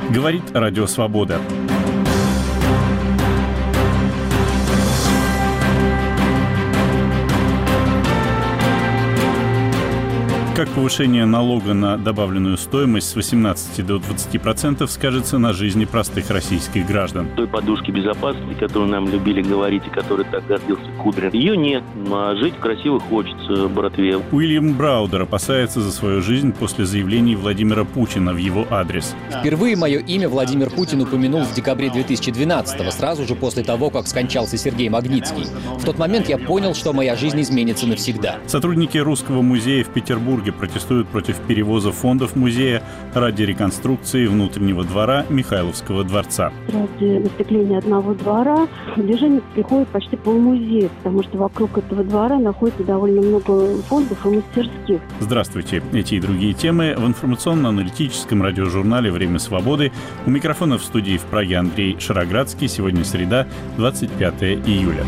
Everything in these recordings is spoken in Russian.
Говорит Радио Свобода. Как повышение налога на добавленную стоимость с 18 до 20% скажется на жизни простых российских граждан? Той подушки безопасности, которую нам любили говорить и которой так гордился Кудрин, ее нет, а жить красиво хочется, братве. Уильям Браудер опасается за свою жизнь после заявлений Владимира Путина в его адрес. Впервые мое имя Владимир Путин упомянул в декабре 2012-го, сразу же после того, как скончался Сергей Магнитский. В тот момент я понял, что моя жизнь изменится навсегда. Сотрудники Русского музея в Петербурге протестуют против перевоза фондов музея ради реконструкции внутреннего двора Михайловского дворца. Ради настекления одного двора движение приходит почти полмузея, потому что вокруг этого двора находится довольно много фондов и мастерских. Здравствуйте. Эти и другие темы в информационно-аналитическом радиожурнале «Время свободы». У микрофона в студии в Праге Андрей Шароградский. Сегодня среда, 25 июля.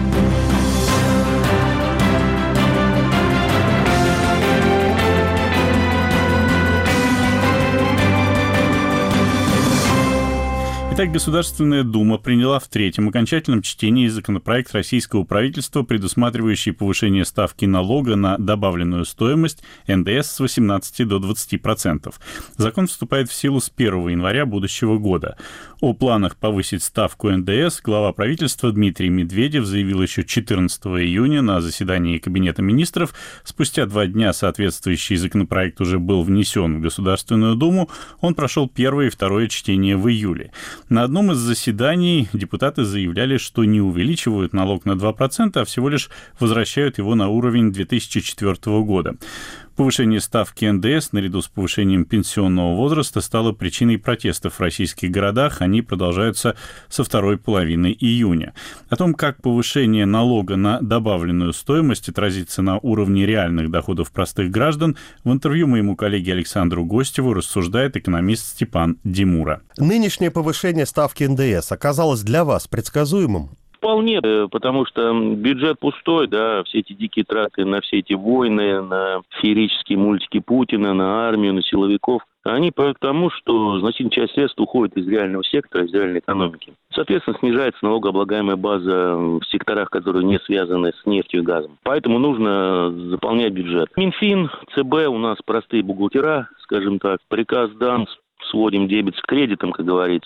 Итак, Государственная Дума приняла в третьем окончательном чтении законопроект российского правительства, предусматривающий повышение ставки налога на добавленную стоимость НДС с 18 до 20%. Закон вступает в силу с 1 января будущего года. О планах повысить ставку НДС глава правительства Дмитрий Медведев заявил еще 14 июня на заседании Кабинета министров. Спустя 2 дня соответствующий законопроект уже был внесен в Государственную Думу. Он прошел первое и второе чтение в июле. На одном из заседаний депутаты заявляли, что не увеличивают налог на 2%, а всего лишь возвращают его на уровень 2004 года. Повышение ставки НДС наряду с повышением пенсионного возраста стало причиной протестов в российских городах. Они продолжаются со второй половины июня. О том, как повышение налога на добавленную стоимость отразится на уровне реальных доходов простых граждан, в интервью моему коллеге Александру Гостеву рассуждает экономист Степан Димура. Нынешнее повышение ставки НДС оказалось для вас предсказуемым? Вполне, потому что бюджет пустой, да, все эти дикие траты на все эти войны, на феерические мультики Путина, на армию, на силовиков, они приводят к тому, что значительная часть средств уходит из реального сектора, из реальной экономики. Соответственно, снижается налогооблагаемая база в секторах, которые не связаны с нефтью и газом. Поэтому нужно заполнять бюджет. Минфин, ЦБ, у нас простые бухгалтера, скажем так, приказ дан, сводим дебет с кредитом, как говорится.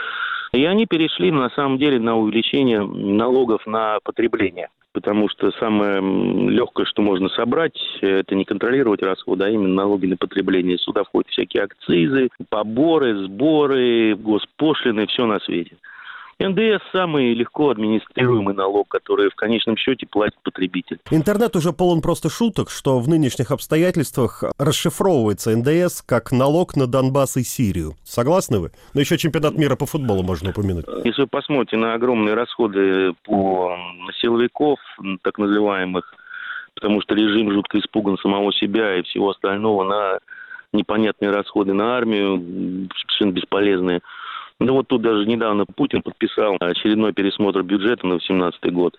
И они перешли, на самом деле, на увеличение налогов на потребление. Потому что самое легкое, что можно собрать, это не контролировать расходы, а именно налоги на потребление. Сюда входят всякие акцизы, поборы, сборы, госпошлины, все на свете. НДС – самый легко администрируемый налог, который в конечном счете платит потребитель. Интернет уже полон просто шуток, что в нынешних обстоятельствах расшифровывается НДС как налог на Донбасс и Сирию. Согласны вы? Но еще чемпионат мира по футболу можно упомянуть. Если вы посмотрите на огромные расходы на силовиков, так называемых, потому что режим жутко испуган самого себя и всего остального, на непонятные расходы на армию, совершенно бесполезные. Ну вот тут даже недавно Путин подписал очередной пересмотр бюджета на 2018 год.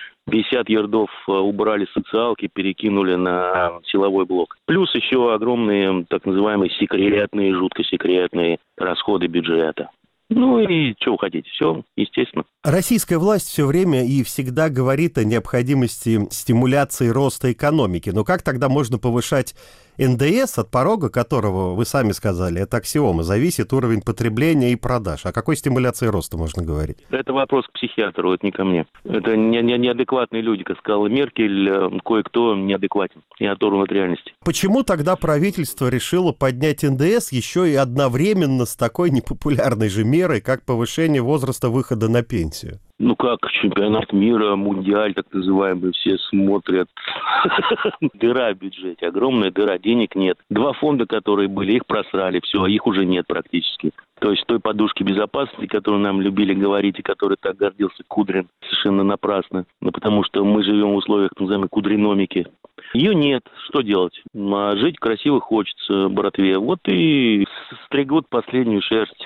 50 ярдов убрали с социалки, перекинули на силовой блок. Плюс еще огромные так называемые секретные, жутко секретные расходы бюджета. Ну и что вы хотите? Все, естественно. Российская власть все время и всегда говорит о необходимости стимуляции роста экономики. Но как тогда можно повышать НДС, от порога которого, вы сами сказали, это аксиома, зависит уровень потребления и продаж? О какой стимуляции роста можно говорить? Это вопрос к психиатру, это не ко мне. Это неадекватные люди, как сказала Меркель, кое-кто неадекватен и оторван от реальности. Почему тогда правительство решило поднять НДС еще и одновременно с такой непопулярной же мерой, как повышение возраста выхода на пенсию? Ну как, чемпионат мира, мундиаль, так называемый, все смотрят. Дыра в бюджете, огромная дыра, денег нет. 2 фонда, которые были, их просрали, все, их уже нет практически. То есть той подушки безопасности, которую нам любили говорить и которой так гордился Кудрин, совершенно напрасно. Ну, потому что мы живем в условиях, так называемой кудриномики. Ее нет, что делать? А жить красиво хочется, братве. Вот и стригут последнюю шерсть.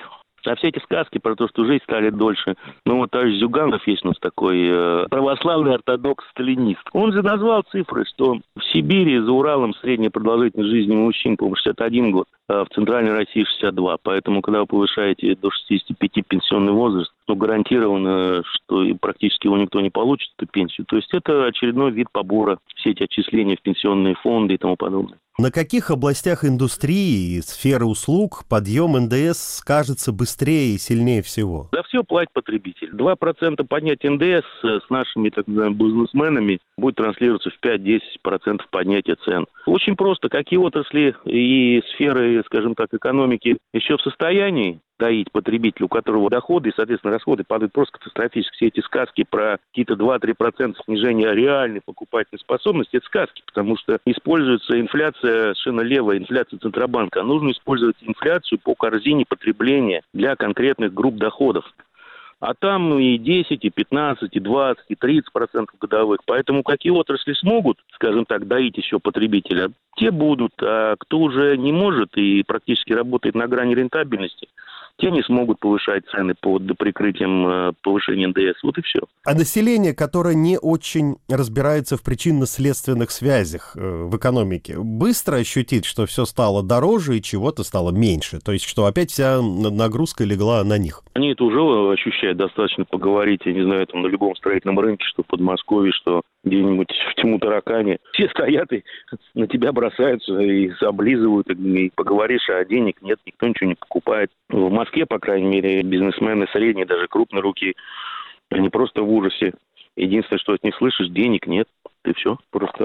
А все эти сказки про то, что жизнь станет дольше. Ну, вот товарищ Зюганов есть у нас такой православный ортодокс-сталинист. Он же назвал цифры, что в Сибири за Уралом средняя продолжительность жизни мужчин, по-моему, 61 год, а в Центральной России 62. Поэтому, когда вы повышаете до 65 пенсионный возраст, то гарантированно, что практически его никто не получит, эту пенсию. То есть это очередной вид побора, все эти отчисления в пенсионные фонды и тому подобное. На каких областях индустрии и сферы услуг подъем ндс скажется быстрее и сильнее всего? За все платит потребитель. 2% поднятия ндс с нашими, так называемыми, бизнесменами будет транслироваться в 5-10% поднятия цен. Очень просто. Какие отрасли и сферы, скажем так, экономики еще в состоянии доить потребителю, у которого доходы и, соответственно, расходы падают просто катастрофически. Все эти сказки про какие-то 2-3% снижения реальной покупательной способности – это сказки, потому что используется инфляция совершенно левая, инфляция Центробанка. А нужно использовать инфляцию по корзине потребления для конкретных групп доходов. А там и 10, и 15, и 20, и 30% годовых. Поэтому какие отрасли смогут, скажем так, доить еще потребителя, те будут. А кто уже не может и практически работает на грани рентабельности, те не смогут повышать цены под прикрытием повышения НДС. Вот и все. А население, которое не очень разбирается в причинно-следственных связях в экономике, быстро ощутит, что все стало дороже и чего-то стало меньше? То есть, что опять вся нагрузка легла на них? Они это уже ощущают. Достаточно поговорить, я не знаю, там на любом строительном рынке, что в Подмосковье, что где-нибудь в Тьму-Таракане. Все стоят и на тебя бросаются и облизывают, и поговоришь, а денег нет, никто ничего не покупает. В Москве, по крайней мере, бизнесмены средние, даже крупные руки, они просто в ужасе. Единственное, что от них слышишь, денег нет. И все. Просто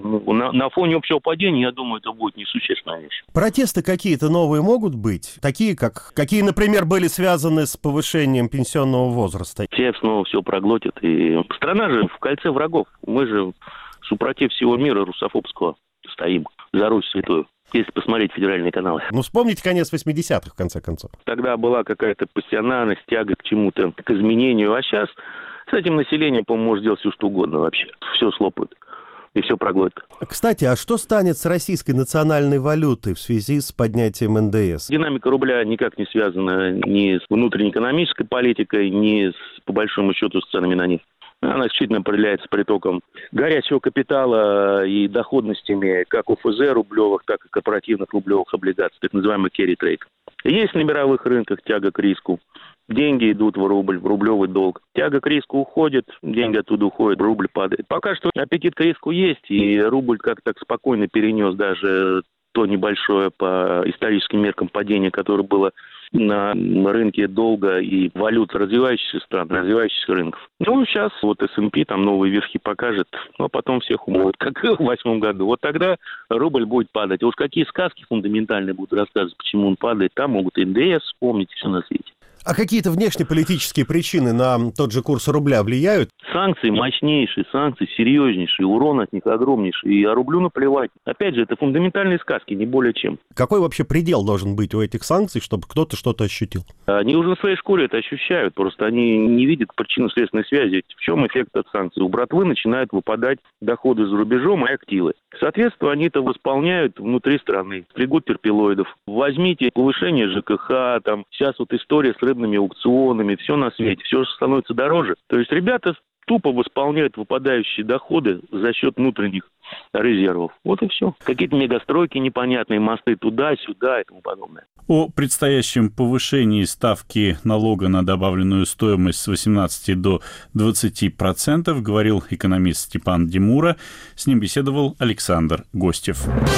на фоне общего падения, я думаю, это будет несущественная вещь. Протесты какие-то новые могут быть? Такие, какие, например, были связаны с повышением пенсионного возраста? Все снова все проглотят. И страна же в кольце врагов. Мы же супротив всего мира русофобского стоим. За Русь святую. Если посмотреть федеральные каналы. Ну, вспомните конец 80-х, в конце концов. Тогда была какая-то пассионарность, тяга к чему-то, к изменению. А сейчас с этим населением, по-моему, может делать все, что угодно вообще. Все слопают. И все проглотит. Кстати, а что станет с российской национальной валютой в связи с поднятием НДС? Динамика рубля никак не связана ни с внутренней-экономической политикой, ни, по большому счету, с ценами на нефть. Она исключительно определяется притоком горячего капитала и доходностями как ОФЗ рублевых, так и корпоративных рублевых облигаций, так называемый carry trade. Есть на мировых рынках тяга к риску. Деньги идут в рубль, в рублевый долг. Тяга к риску уходит, деньги оттуда уходят, рубль падает. Пока что аппетит к риску есть, и рубль как-то так спокойно перенес даже то небольшое по историческим меркам падение, которое было на рынке долга и валют развивающихся стран, развивающихся рынков. Ну, сейчас вот S&P там новые верхи покажет, а потом всех умоют, как в 2008 году. Вот тогда рубль будет падать. А уж какие сказки фундаментальные будут рассказывать, почему он падает, там могут и НДС вспомнить, и все на свете. А какие-то внешнеполитические причины на тот же курс рубля влияют? Санкции мощнейшие, санкции серьезнейшие, урон от них огромнейший. И рублю наплевать. Опять же, это фундаментальные сказки, не более чем. Какой вообще предел должен быть у этих санкций, чтобы кто-то что-то ощутил? Они уже на своей шкуре это ощущают. Просто они не видят причинно-следственной связи. В чем эффект от санкций? У братвы начинают выпадать доходы за рубежом и активы. Соответственно, они это восполняют внутри страны. Стригут перпилоидов. Возьмите повышение ЖКХ, там сейчас вот история с рыбными аукционами, все на свете, все становится дороже. То есть ребята тупо восполняют выпадающие доходы за счет внутренних резервов. Вот и все. Какие-то мегастройки непонятные, мосты туда-сюда и тому подобное. О предстоящем повышении ставки налога на добавленную стоимость с 18 до 20% говорил экономист Степан Демура. С ним беседовал Александр Гостев.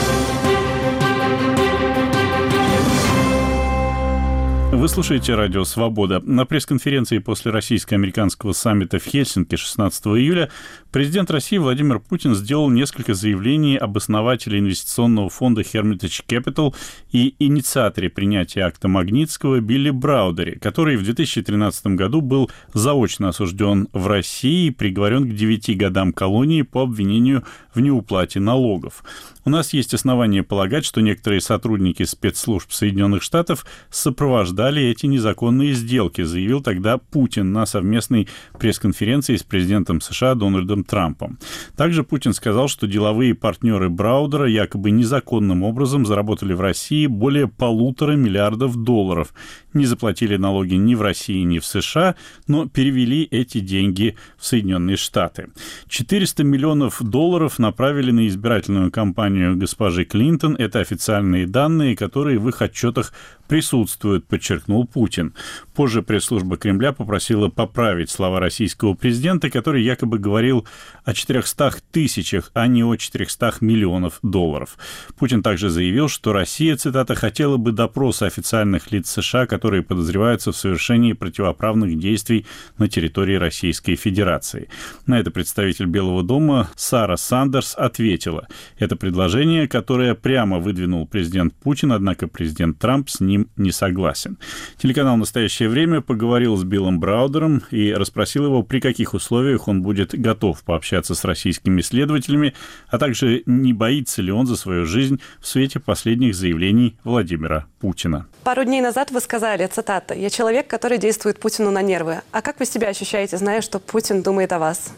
Вы слушаете «Радио Свобода». На пресс-конференции после российско-американского саммита в Хельсинки 16 июля президент России Владимир Путин сделал несколько заявлений об основателе инвестиционного фонда Hermitage Capital и инициаторе принятия акта Магнитского Билли Браудере, который в 2013 году был заочно осужден в России и приговорен к 9 годам колонии по обвинению в неуплате налогов. У нас есть основания полагать, что некоторые сотрудники спецслужб Соединенных Штатов сопровождали оправдали эти незаконные сделки, заявил тогда Путин на совместной пресс-конференции с президентом США Дональдом Трампом. Также Путин сказал, что деловые партнеры Браудера якобы незаконным образом заработали в России более $1,5 миллиарда, не заплатили налоги ни в России, ни в США, но перевели эти деньги в Соединенные Штаты. $400 миллионов направили на избирательную кампанию госпожи Клинтон. Это официальные данные, которые в их отчетах присутствуют, подчеркнул Путин. Позже пресс-служба Кремля попросила поправить слова российского президента, который якобы говорил о 400 тысячах, а не о $400 миллионов. Путин также заявил, что Россия, цитата, «хотела бы допроса официальных лиц США, которые подозреваются в совершении противоправных действий на территории Российской Федерации». На это представитель Белого дома Сара Сандерс ответила: это предложение, которое прямо выдвинул президент Путин, однако президент Трамп с ним не согласен. Телеканал «Настоящее время» поговорил с Биллом Браудером и расспросил его, при каких условиях он будет готов пообщаться с российскими следователями, а также не боится ли он за свою жизнь в свете последних заявлений Владимира Путина. Пару дней назад вы сказали, цитата, «Я человек, который действует Путину на нервы». А как вы себя ощущаете, зная, что Путин думает о вас?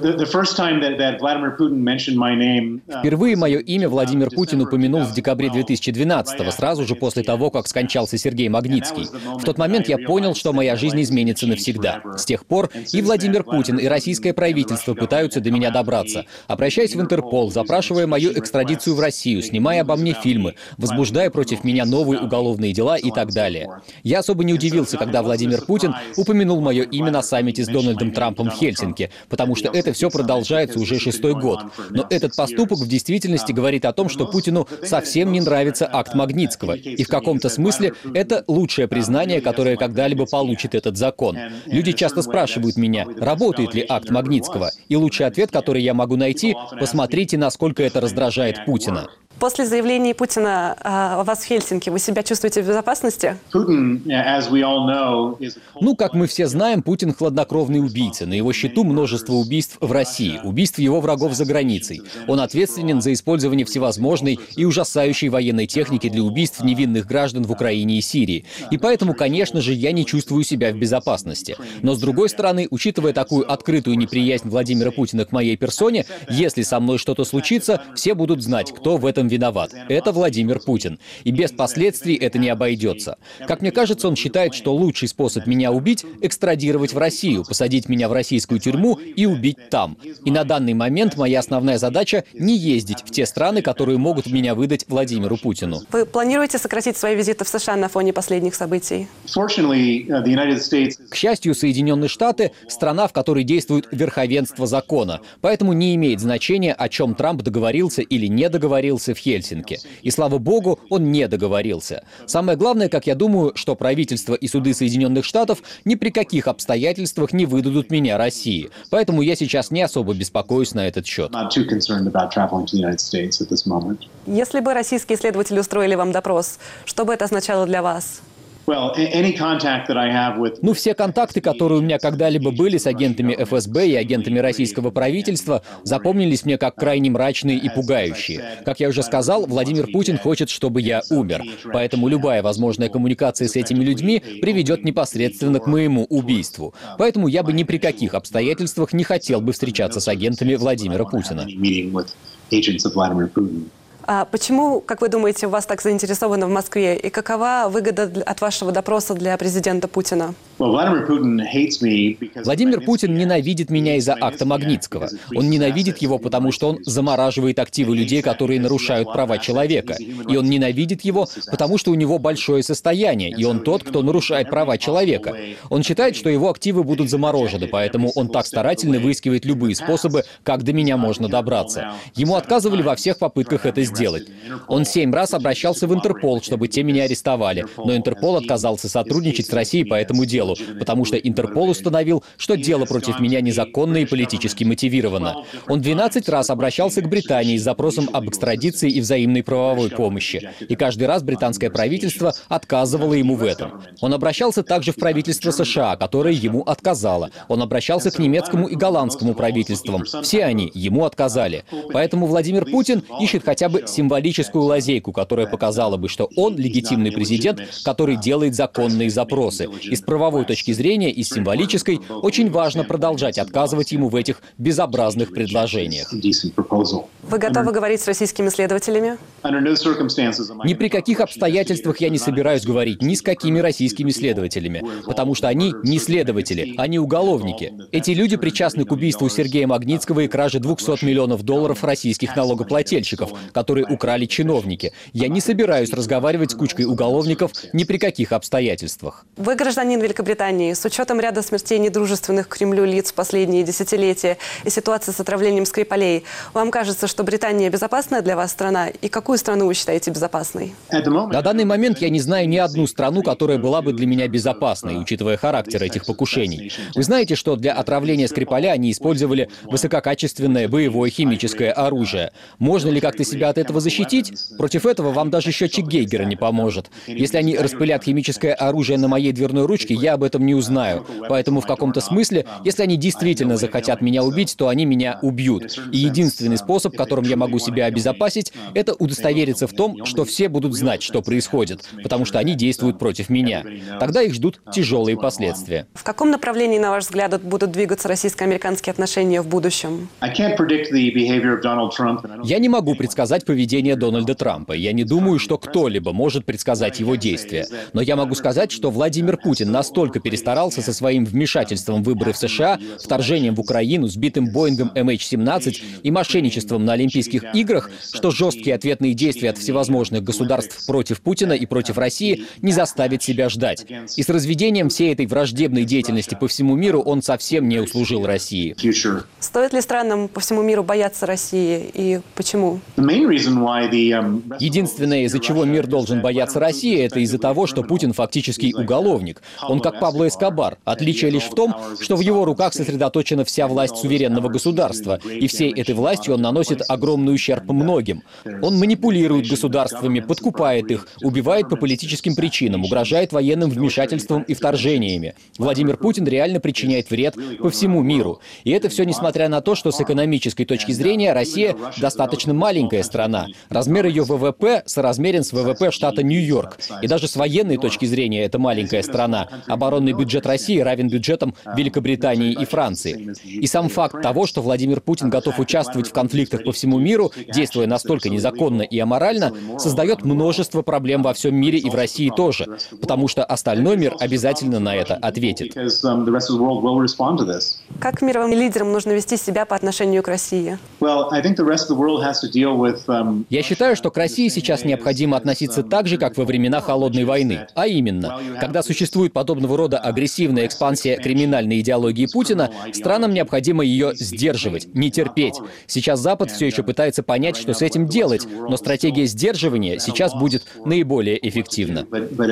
Впервые мое имя Владимир Путин упомянул в декабре 2012-го, сразу же после того, как скончался Сергей Магнитский. В тот момент я понял, что моя жизнь изменится навсегда. С тех пор и Владимир Путин, и российское правительство пытаются до меня добраться. Обращаясь в Интерпол, запрашивая мою экстрадицию в Россию, снимая обо мне фильмы, возбуждая против меня новые уголовные дела и так далее. Я особо не удивился, когда Владимир Путин упомянул мое имя на саммите с Дональдом Трампом в Хельсинки, потому что это все продолжается уже 6-й год. Но этот поступок в действительности говорит о том, что Путину совсем не нравится акт Магнитского. И в каком-то смысле это лучшее признание, которое когда-либо получит этот закон. Люди часто спрашивают меня, работает ли акт Магнитского. И лучший ответ, который я могу найти, посмотрите, насколько это раздражает Путина. После заявлений Путина о вас в Хельсинки вы себя чувствуете в безопасности? Ну, как мы все знаем, Путин хладнокровный убийца. На его счету множество убийств в России, убийств его врагов за границей. Он ответственен за использование всевозможной и ужасающей военной техники для убийств невинных граждан в Украине и Сирии. И поэтому, конечно же, я не чувствую себя в безопасности. Но, с другой стороны, учитывая такую открытую неприязнь Владимира Путина к моей персоне, если со мной что-то случится, все будут знать, кто в этом виноват. Это Владимир Путин. И без последствий это не обойдется. Как мне кажется, он считает, что лучший способ меня убить — экстрадировать в Россию, посадить меня в российскую тюрьму и убить там. И на данный момент моя основная задача — не ездить в те страны, которые могут меня выдать Владимиру Путину. Вы планируете сократить свои визиты в США на фоне последних событий? К счастью, Соединенные Штаты — страна, в которой действует верховенство закона. Поэтому не имеет значения, о чем Трамп договорился или не договорился в Хельсинки. И, слава богу, он не договорился. Самое главное, как я думаю, что правительство и суды Соединенных Штатов ни при каких обстоятельствах не выдадут меня России. Поэтому я сейчас не особо беспокоюсь на этот счет. Если бы российские следователи устроили вам допрос, что бы это означало для вас? Ну, все контакты, которые у меня когда-либо были с агентами ФСБ и агентами российского правительства, запомнились мне как крайне мрачные и пугающие. Как я уже сказал, Владимир Путин хочет, чтобы я умер. Поэтому любая возможная коммуникация с этими людьми приведет непосредственно к моему убийству. Поэтому я бы ни при каких обстоятельствах не хотел бы встречаться с агентами Владимира Путина. А почему, как вы думаете, вас так заинтересовано в Москве? И какова выгода от вашего допроса для президента Путина? Владимир Путин ненавидит меня из-за акта Магнитского. Он ненавидит его, потому что он замораживает активы людей, которые нарушают права человека. И он ненавидит его, потому что у него большое состояние, и он тот, кто нарушает права человека. Он считает, что его активы будут заморожены, поэтому он так старательно выискивает любые способы, как до меня можно добраться. Ему отказывали во всех попытках это сделать. Он 7 раз обращался в Интерпол, чтобы те меня арестовали, но Интерпол отказался сотрудничать с Россией по этому делу. Интерполу, потому что Интерпол установил, что дело против меня незаконно и политически мотивировано. Он 12 раз обращался к Британии с запросом об экстрадиции и взаимной правовой помощи. И каждый раз британское правительство отказывало ему в этом. Он обращался также в правительство США, которое ему отказало. Он обращался к немецкому и голландскому правительствам. Все они ему отказали. Поэтому Владимир Путин ищет хотя бы символическую лазейку, которая показала бы, что он легитимный президент, который делает законные запросы. И с правовой точки зрения, и с символической, очень важно продолжать отказывать ему в этих безобразных предложениях. Вы готовы говорить с российскими следователями? Ни при каких обстоятельствах я не собираюсь говорить ни с какими российскими следователями, потому что они не следователи, они уголовники. Эти люди причастны к убийству Сергея Магнитского и краже $200 миллионов российских налогоплательщиков, которые украли чиновники. Я не собираюсь разговаривать с кучкой уголовников ни при каких обстоятельствах. Вы гражданин Великобритании. С учетом ряда смертей недружественных к Кремлю лиц в последние десятилетия и ситуации с отравлением Скрипалей, вам кажется, что Британия безопасная для вас страна? И какую страну вы считаете безопасной? На данный момент я не знаю ни одну страну, которая была бы для меня безопасной, учитывая характер этих покушений. Вы знаете, что для отравления Скрипаля они использовали высококачественное боевое химическое оружие. Можно ли как-то себя от этого защитить? Против этого вам даже счетчик Гейгера не поможет. Если они распылят химическое оружие на моей дверной ручке, я об этом не узнаю. Поэтому в каком-то смысле, если они действительно захотят меня убить, то они меня убьют. И единственный способ, которым я могу себя обезопасить, это удостовериться в том, что все будут знать, что происходит, потому что они действуют против меня. Тогда их ждут тяжелые последствия. В каком направлении, на ваш взгляд, будут двигаться российско-американские отношения в будущем? Я не могу предсказать поведение Дональда Трампа. Я не думаю, что кто-либо может предсказать его действия. Но я могу сказать, что Владимир Путин настолько перестарался со своим вмешательством в выборы в США, вторжением в Украину, сбитым Боингом MH17 и мошенничеством на Олимпийских играх, что жесткие ответные действия от всевозможных государств против Путина и против России не заставят себя ждать. И с разведением всей этой враждебной деятельности по всему миру он совсем не услужил России. Стоит ли странам по всему миру бояться России и почему? Единственное, из-за чего мир должен бояться России, это из-за того, что Путин фактически уголовник. Он как Пабло Эскобар. Отличие лишь в том, что в его руках сосредоточена вся власть суверенного государства, и всей этой властью он наносит огромный ущерб многим. Он манипулирует государствами, подкупает их, убивает по политическим причинам, угрожает военным вмешательством и вторжениями. Владимир Путин реально причиняет вред по всему миру. И это все несмотря на то, что с экономической точки зрения Россия достаточно маленькая страна. Размер ее ВВП соразмерен с ВВП штата Нью-Йорк. И даже с военной точки зрения это маленькая страна. Оборонный бюджет России равен бюджетам Великобритании и Франции. И сам факт того, что Владимир Путин готов участвовать в конфликтах по всему миру, действуя настолько незаконно и аморально, создает множество проблем во всем мире и в России тоже, потому что остальной мир обязательно на это ответит. Как мировым лидерам нужно вести себя по отношению к России? Я считаю, что к России сейчас необходимо относиться так же, как во времена Холодной войны. А именно, когда существует подобного рода агрессивная экспансия криминальной идеологии Путина, странам необходимо ее сдерживать, не терпеть. Сейчас Запад все еще пытается понять, что с этим делать, но стратегия сдерживания сейчас будет наиболее эффективна.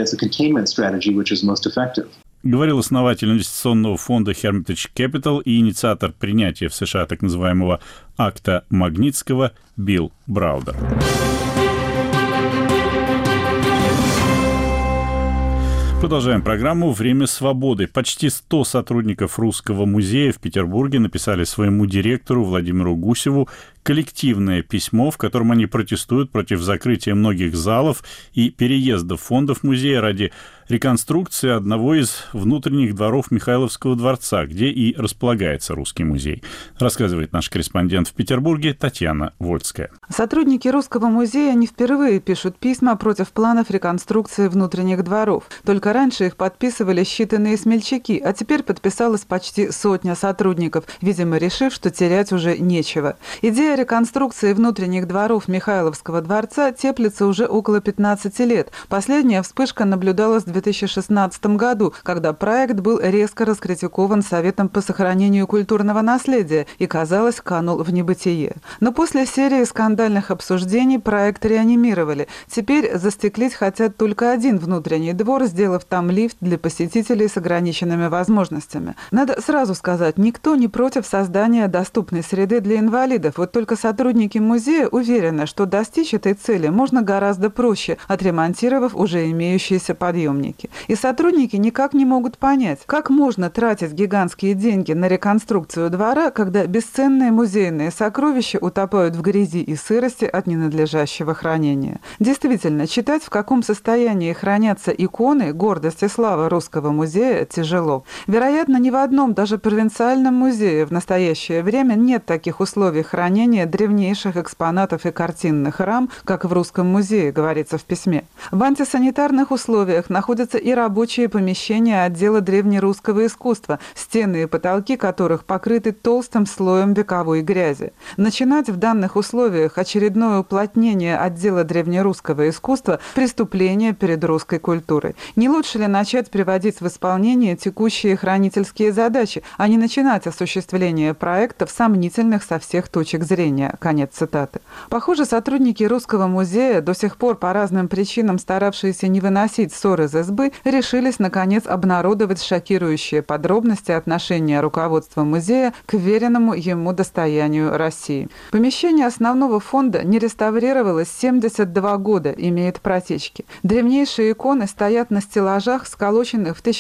Говорил основатель инвестиционного фонда Hermitage Capital и инициатор принятия в США так называемого акта Магнитского Билл Браудер. Продолжаем программу «Время свободы». Почти 100 сотрудников Русского музея в Петербурге написали своему директору Владимиру Гусеву коллективное письмо, в котором они протестуют против закрытия многих залов и переезда фондов музея ради реконструкции одного из внутренних дворов Михайловского дворца, где и располагается Русский музей. Рассказывает наш корреспондент в Петербурге Татьяна Вольская. Сотрудники Русского музея не впервые пишут письма против планов реконструкции внутренних дворов. Только раньше их подписывали считанные смельчаки, а теперь подписалось почти 100 сотрудников, видимо, решив, что терять уже нечего. Идея реконструкции внутренних дворов Михайловского дворца теплится уже около 15 лет. Последняя вспышка наблюдалась в 2016 году, когда проект был резко раскритикован Советом по сохранению культурного наследия и, казалось, канул в небытие. Но после серии скандальных обсуждений проект реанимировали. Теперь застеклить хотят только один внутренний двор, сделав там лифт для посетителей с ограниченными возможностями. Надо сразу сказать, никто не против создания доступной среды для инвалидов. Вот только сотрудники музея уверены, что достичь этой цели можно гораздо проще, отремонтировав уже имеющиеся подъемники. И сотрудники никак не могут понять, как можно тратить гигантские деньги на реконструкцию двора, когда бесценные музейные сокровища утопают в грязи и сырости от ненадлежащего хранения. Действительно, читать, в каком состоянии хранятся иконы, гордость и слава Русского музея, тяжело. Вероятно, ни в одном, даже провинциальном музее в настоящее время нет таких условий хранения древнейших экспонатов и картинных рам, как в Русском музее, говорится в письме. В антисанитарных условиях находятся и рабочие помещения отдела древнерусского искусства, стены и потолки которых покрыты толстым слоем вековой грязи. Начинать в данных условиях очередное уплотнение отдела древнерусского искусства – преступление перед русской культурой. Не лучше ли начать приводить в исполнение текущие хранительские задачи, а не начинать осуществление проектов, сомнительных со всех точек зрения. Конец цитаты. Похоже, сотрудники Русского музея, до сих пор по разным причинам старавшиеся не выносить ссор из избы, решились, наконец, обнародовать шокирующие подробности отношения руководства музея к веренному ему достоянию России. Помещение основного фонда не реставрировалось 72 года, имеет протечки. Древнейшие иконы стоят на стеллажах, сколоченных в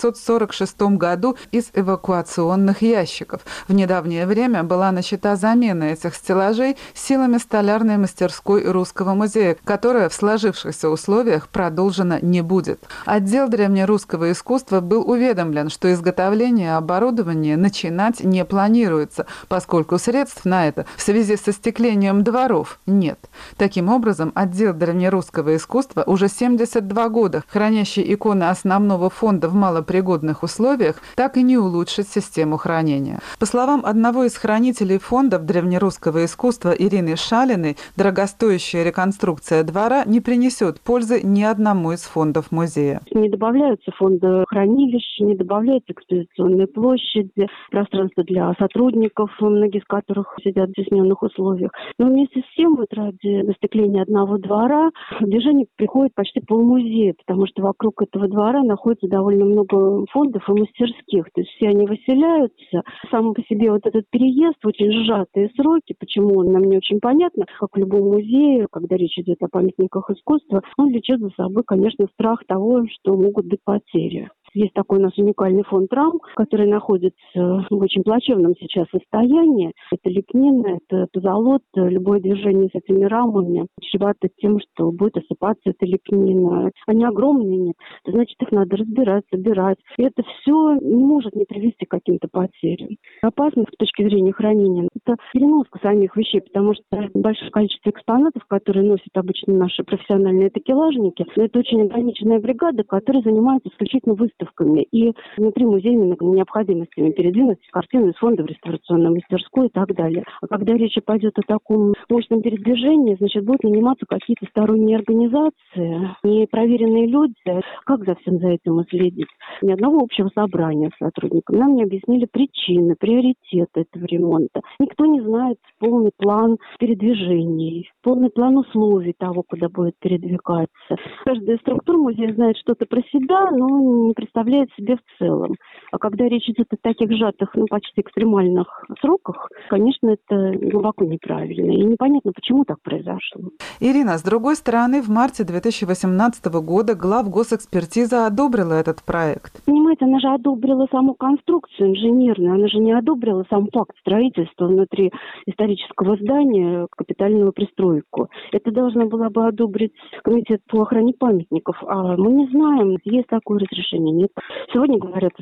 1946 году из эвакуационных ящиков. В недавнее время была начата замена этих стеллажей силами столярной мастерской Русского музея, которая в сложившихся условиях продолжена не будет. Отдел древнерусского искусства был уведомлен, что изготовление оборудования начинать не планируется, поскольку средств на это в связи с остеклением дворов нет. Таким образом, отдел древнерусского искусства уже 72 года, хранящий иконы основного фонда в малопригодных условиях, так и не улучшит систему хранения. По словам одного из хранителей фондов древнерусского искусства Ирины Шалиной, дорогостоящая реконструкция двора не принесет пользы ни одному из фондов музея. Не добавляются фонды хранилищ, не добавляются экспозиционные площади, пространство для сотрудников, многие из которых сидят в стесненных условиях. Но вместе с тем, вот ради застекления одного двора, в движение приходит почти полмузея, потому что вокруг этого двора находится довольно много фондов и мастерских. То есть все они выселяются. Сам по себе вот этот переезд, очень сжатые сроки, почему он нам не очень понятно, как в любом музее, когда речь идет о памятниках искусства, он влечет за собой, конечно, страх того, что могут быть потери. Есть такой у нас уникальный фонд рам, который находится в очень плачевном сейчас состоянии. Это лепнина, это позолота. Любое движение с этими рамами чревато тем, что будет осыпаться эта лепнина. Они огромные, нет. Значит, их надо разбирать, собирать. И это все не может не привести к каким-то потерям. Опасность с точки зрения хранения – это переноска самих вещей, потому что большое количество экспонатов, которые носят обычно наши профессиональные такелажники, это очень ограниченная бригада, которая занимается исключительно выставками и внутри музейными необходимостями передвинуть картины из фонда в реставрационную мастерскую и так далее. А когда речь пойдет о таком мощном передвижении, значит, будут наниматься какие-то сторонние организации, непроверенные люди. Как за всем за этим следить? Ни одного общего собрания с сотрудниками. Нам не объяснили причины, приоритеты этого ремонта. Никто не знает полный план передвижений, полный план условий того, куда будет передвигаться. Каждая структура музея знает что-то про себя, но не представляет себе в целом. А когда речь идет о таких сжатых, почти экстремальных сроках, конечно, это глубоко неправильно. И непонятно, почему так произошло. Ирина, с другой стороны, в марте 2018 года главгосэкспертиза одобрила этот проект. Понимаете, она же одобрила саму конструкцию инженерную, она же не одобрила сам факт строительства внутри исторического здания, капитальную пристройку. Это должна была бы одобрить комитет по охране памятников. А мы не знаем, есть такое разрешение, нет. Сегодня говорят о закрытии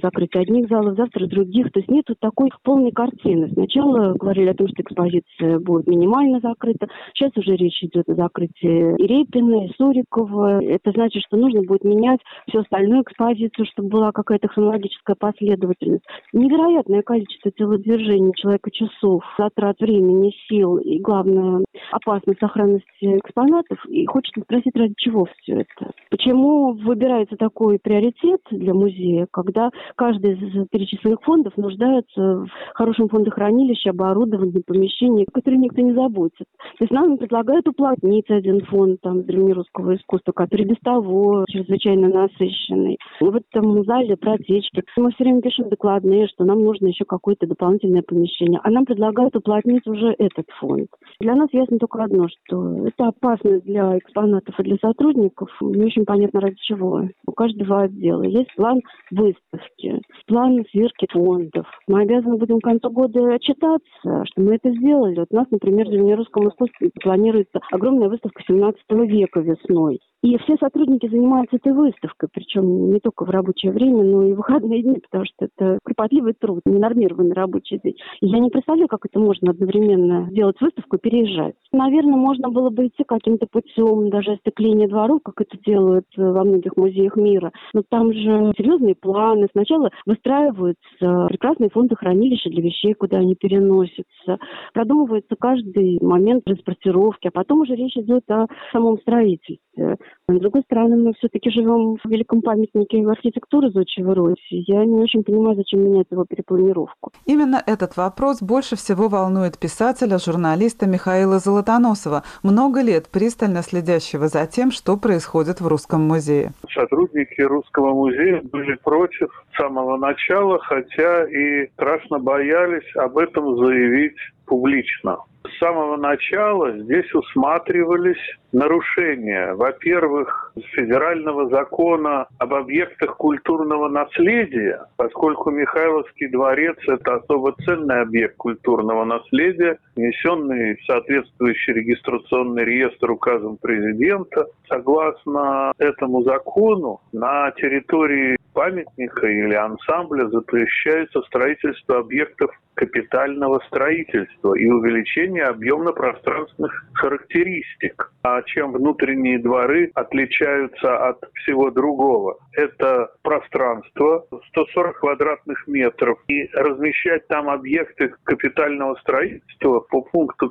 одних залов, завтра других. То есть нет такой полной картины. Сначала говорили о том, что экспозиция будет минимально закрыта. Сейчас уже речь идет о закрытии и Репина, и Сурикова. Это значит, что нужно будет менять всю остальную экспозицию, чтобы была какая-то хронологическая последовательность. Невероятное количество телодвижений человека, часов, затрат времени, сил и, главное, опасность сохранности экспонатов. И хочется спросить, ради чего все это? Почему выбирается такой приоритет для музея, когда каждый из перечисленных фондов нуждается в хорошем фондохранилище, оборудовании, помещении, о котором никто не заботится? То есть нам предлагают уплотнить один фонд древнерусского искусства, который без того чрезвычайно насыщенный. В этом зале протечки. Мы все время пишем докладные, что нам нужно еще какое-то дополнительное помещение. А нам предлагают уплотнить уже этот фонд. Для нас ясно только одно, что это опасно для экспонатов и для сотрудников. Не очень понятно, ради чего. У каждого отдела есть план выставки, план сверки фондов. Мы обязаны будем к концу года отчитаться, что мы это сделали. Вот у нас, например, в древнерусском искусстве планируется огромная выставка 17 века весной. И все сотрудники занимаются этой выставкой, причем не только в рабочее время, но и в выходные дни, потому что это кропотливый труд, ненормированный рабочий день. И я не представляю, как это можно одновременно делать выставку и переезжать. Наверное, можно было бы идти каким-то путем даже остекления дворов, как это делают во многих музеях мира. Но там же серьезные планы. Сначала выстраиваются прекрасные фондохранилища для вещей, куда они переносятся. Продумывается каждый момент транспортировки, а потом уже речь идет о самом строительстве. С другой стороны, мы все-таки живем в великом памятнике архитектуры Зодчего Руси. Я не очень понимаю, зачем менять его перепланировку. Именно этот вопрос больше всего волнует писателя, журналиста Михаила Золотоносова, много лет пристально следящего за тем, что происходит в Русском музее. Сотрудники Русского музея были против с самого начала, хотя и страшно боялись об этом заявить публично. С самого начала здесь усматривались нарушения. Во-первых, федерального закона об объектах культурного наследия, поскольку Михайловский дворец – это особо ценный объект культурного наследия, внесенный в соответствующий регистрационный реестр указом президента. Согласно этому закону, на территории памятника или ансамбля запрещается строительство объектов капитального строительства и увеличение объемно-пространственных характеристик. А чем внутренние дворы отличаются от всего другого? Это пространство 140 квадратных метров. И размещать там объекты капитального строительства по пункту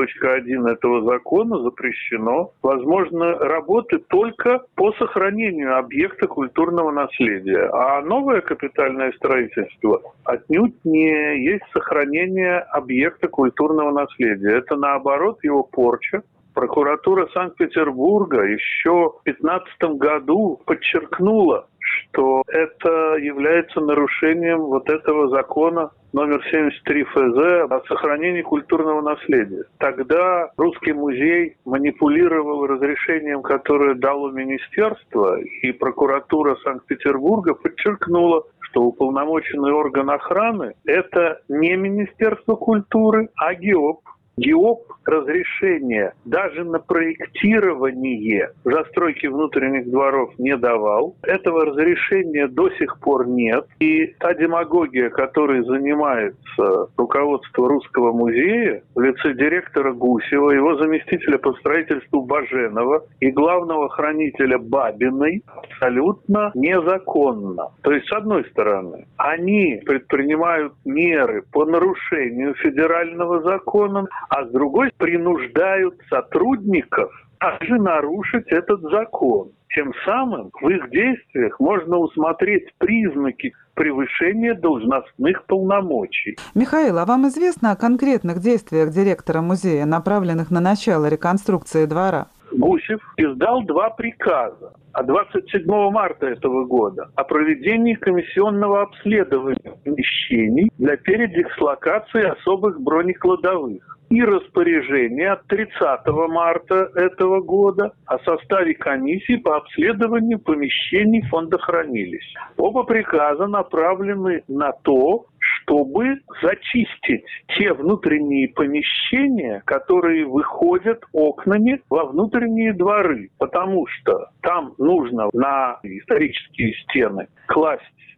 5.1 этого закона запрещено. Возможно, работы только по сохранению объекта культурного наследия. А новое капитальное строительство отнюдь не есть сохранение объекта культурного наследия. Это, наоборот, его порча. Прокуратура Санкт-Петербурга еще в 2015 году подчеркнула, что это является нарушением вот этого закона номер 73 ФЗ о сохранении культурного наследия. Тогда Русский музей манипулировал разрешением, которое дало министерство, и прокуратура Санкт-Петербурга подчеркнула, что уполномоченный орган охраны – это не Министерство культуры, а ГИОП. ГИОП разрешение даже на проектирование застройки внутренних дворов не давал. Этого разрешения до сих пор нет. И та демагогия, которой занимается руководство Русского музея в лице директора Гусева, его заместителя по строительству Баженова и главного хранителя Бабиной, абсолютно незаконно. То есть, с одной стороны, они предпринимают меры по нарушению федерального закона, а с другой принуждают сотрудников также нарушить этот закон. Тем самым в их действиях можно усмотреть признаки превышения должностных полномочий. Михаил, а вам известно о конкретных действиях директора музея, направленных на начало реконструкции двора? Гусев издал 2 приказа от 27 марта этого года о проведении комиссионного обследования помещений для передислокации особых бронекладовых и распоряжение от 30 марта этого года о составе комиссии по обследованию помещений фондохранилищ. Оба приказа направлены на то, чтобы зачистить те внутренние помещения, которые выходят окнами во внутренние дворы, потому что там нужно на исторические стены класть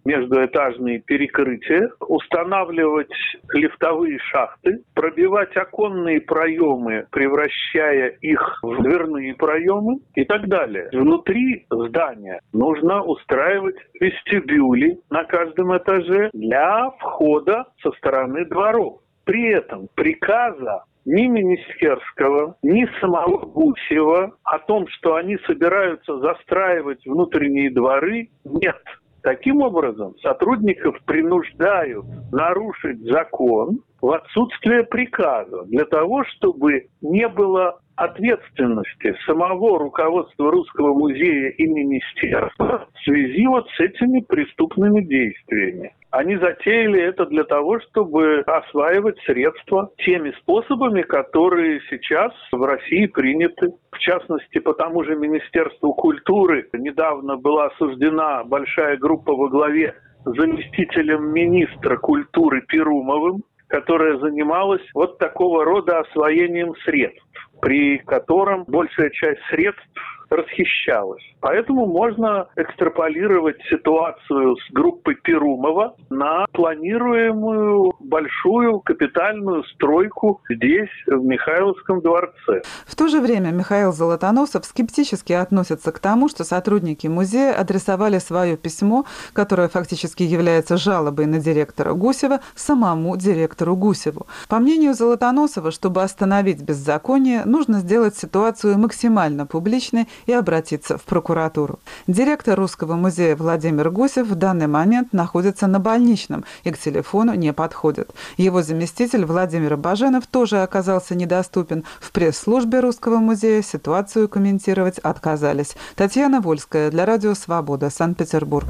междуэтажные перекрытия, устанавливать лифтовые шахты, пробивать оконные проемы, превращая их в дверные проемы и так далее. Внутри здания нужно устраивать вестибюли на каждом этаже для входа со стороны дворов. При этом приказа ни Министерского, ни самого Гусева о том, что они собираются застраивать внутренние дворы, нет. Таким образом, сотрудников принуждают нарушить закон в отсутствие приказа для того, чтобы не было ответственности самого руководства Русского музея и министерства в связи вот с этими преступными действиями. Они затеяли это для того, чтобы осваивать средства теми способами, которые сейчас в России приняты. В частности, по тому же Министерству культуры недавно была осуждена большая группа во главе с заместителем министра культуры Перумовым, которая занималась вот такого рода освоением средств, при котором большая часть средств расхищалась. Поэтому можно экстраполировать ситуацию с группой Перумова на планируемую большую капитальную стройку здесь, в Михайловском дворце. В то же время Михаил Золотоносов скептически относится к тому, что сотрудники музея адресовали свое письмо, которое фактически является жалобой на директора Гусева, самому директору Гусеву. По мнению Золотоносова, чтобы остановить беззаконие, нужно сделать ситуацию максимально публичной и обратиться в прокуратуру. Директор Русского музея Владимир Гусев в данный момент находится на больничном и к телефону не подходит. Его заместитель Владимир Баженов тоже оказался недоступен. В пресс-службе Русского музея ситуацию комментировать отказались. Татьяна Вольская для Радио Свобода, Санкт-Петербург.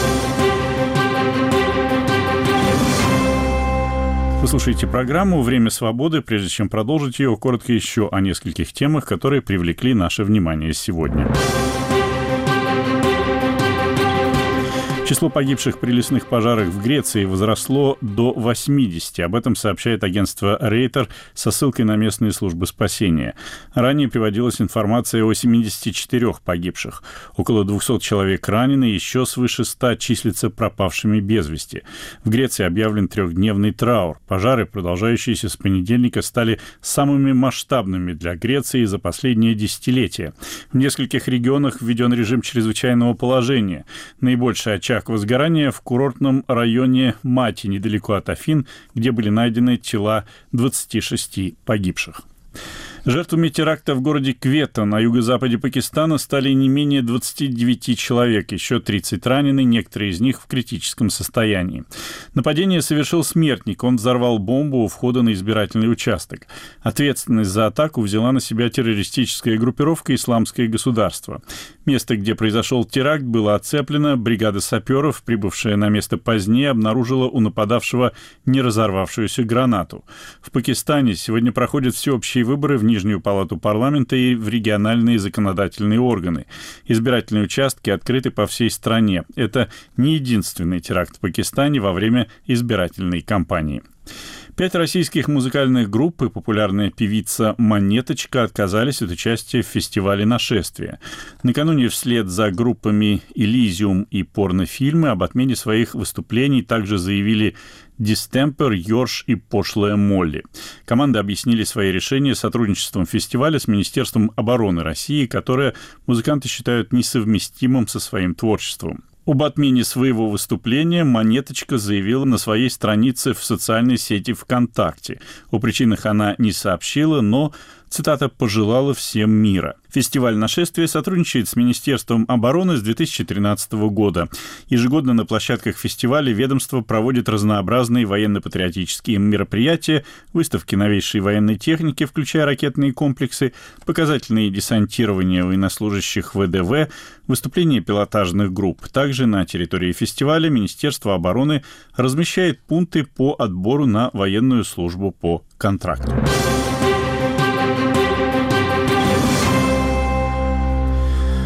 Вы слушаете программу «Время свободы». Прежде чем продолжить ее, коротко еще о нескольких темах, которые привлекли наше внимание сегодня. Число погибших при лесных пожарах в Греции возросло до 80. Об этом сообщает агентство Рейтер со ссылкой на местные службы спасения. Ранее приводилась информация о 74 погибших. Около 200 человек ранены, еще свыше 100 числятся пропавшими без вести. В Греции объявлен 3-дневный траур. Пожары, продолжающиеся с понедельника, стали самыми масштабными для Греции за последнее десятилетие. В нескольких регионах введен режим чрезвычайного положения. Наибольший очаг возгорания в курортном районе Мати, недалеко от Афин, где были найдены тела 26 погибших. Жертвами теракта в городе Квета на юго-западе Пакистана стали не менее 29 человек, еще 30 ранены, некоторые из них в критическом состоянии. Нападение совершил смертник, он взорвал бомбу у входа на избирательный участок. Ответственность за атаку взяла на себя террористическая группировка «Исламское государство». Место, где произошел теракт, было оцеплено, бригада саперов, прибывшая на место позднее, обнаружила у нападавшего неразорвавшуюся гранату. В Пакистане сегодня проходят всеобщие выборы в Нижнюю палату парламента и в региональные законодательные органы. Избирательные участки открыты по всей стране. Это не единственный теракт в Пакистане во время избирательной кампании. 5 российских музыкальных групп и популярная певица «Монеточка» отказались от участия в фестивале «Нашествие». Накануне вслед за группами «Элизиум» и «Порнофильмы» об отмене своих выступлений также заявили «Дистемпер», «Йорш» и «Пошлая Молли». Команды объяснили свои решения сотрудничеством фестиваля с Министерством обороны России, которое музыканты считают несовместимым со своим творчеством. Об отмене своего выступления «Монеточка» заявила на своей странице в социальной сети ВКонтакте. О причинах она не сообщила, но, цитата, «пожелала всем мира». Фестиваль «Нашествие» сотрудничает с Министерством обороны с 2013 года. Ежегодно на площадках фестиваля ведомство проводит разнообразные военно-патриотические мероприятия, выставки новейшей военной техники, включая ракетные комплексы, показательные десантирования военнослужащих ВДВ, выступления пилотажных групп. Также на территории фестиваля Министерство обороны размещает пункты по отбору на военную службу по контракту.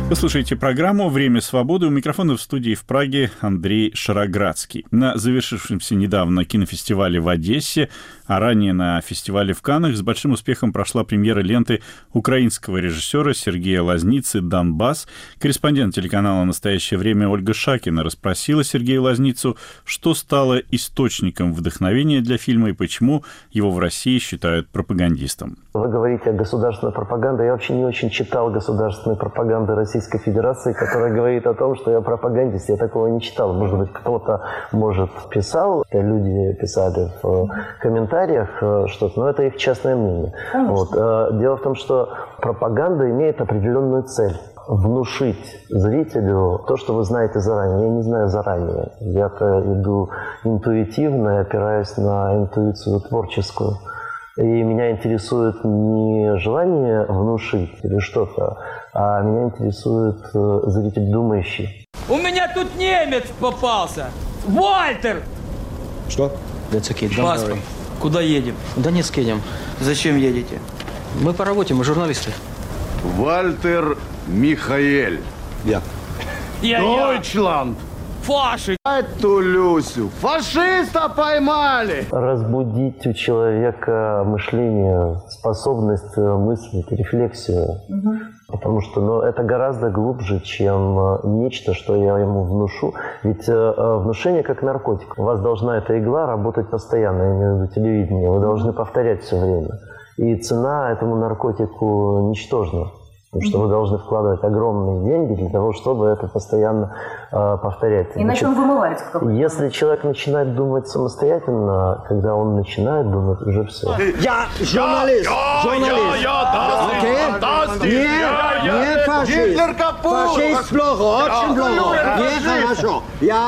Вы слушаете программу «Время свободы». У микрофона в студии в Праге Андрей Шароградский. На завершившемся недавно кинофестивале в Одессе, а ранее на фестивале в Каннах с большим успехом прошла премьера ленты украинского режиссера Сергея Лазницы «Донбасс». Корреспондент телеканала «Настоящее время» Ольга Шакина расспросила Сергея Лазницу, что стало источником вдохновения для фильма и почему его в России считают пропагандистом. Вы говорите о государственной пропаганде. Я вообще не очень читал государственной пропаганды Российской Федерации, которая говорит о том, что я пропагандист. Я такого не читал. Может быть, кто-то, писал, люди писали в комментариях что-то, но это их частное мнение. Вот. Дело в том, что пропаганда имеет определенную цель. Внушить зрителю то, что вы знаете заранее. Я не знаю заранее. Я-то иду интуитивно, опираясь на интуицию творческую. И меня интересует не желание внушить или что-то, а меня интересует зритель думающий. У меня тут немец попался! Вальтер! Что? Паспорт. Куда едем? В Донецк едем. Зачем едете? Мы по работе, мы журналисты. Вальтер Михаэль. Я. Дойчланд. Фаши! Эту Люсю! Фашиста поймали! Разбудить у человека мышление, способность мыслить, рефлексию. Потому что это гораздо глубже, чем нечто, что я ему внушу. Ведь внушение как наркотик. У вас должна эта игла работать постоянно, я имею в виду телевидение. Вы должны повторять все время. И цена этому наркотику ничтожна. Потому что вы должны вкладывать огромные деньги для того, чтобы это постоянно повторять. Иначе он вымывается. Если человек начинает думать самостоятельно, когда он начинает думать, уже все. Я журналист! Не фашист! Гитлер капут! Фашист плохо, очень плохо. Нехорошо. Я